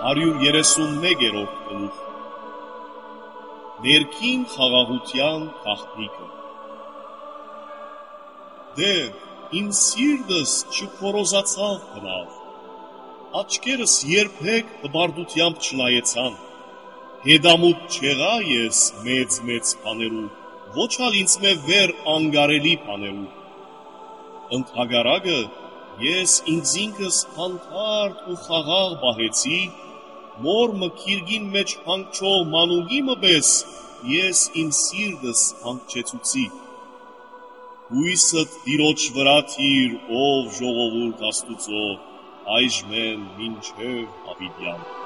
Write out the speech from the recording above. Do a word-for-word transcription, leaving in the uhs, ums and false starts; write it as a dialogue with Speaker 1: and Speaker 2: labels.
Speaker 1: հարյուր երեսունմեկերորդ գլուխ Ներքին խաղաղության գաղտնիքը Դեր, իմ սիրտս չքորոզացավ բնավ, աչքերս երբեք հբարդությամբ չնայեցան, հետամուտ չեղա ես մեծ-մեծ բաներու, ոչ ալ ինձ մե վեր անգարելի բաներու, ընդհակառակը ես ինձինքս հանդարտ ու խաղաղ բահեցի, մոր մքիրգին մեջ հանգչող մանուկի մպես ես իմ սիրտս հանգչեցուցի, հույսդ Տիրոջ վրա թիր, ով ժողովուրդ Աստուծո, այժմեն մինչև հավիտյան։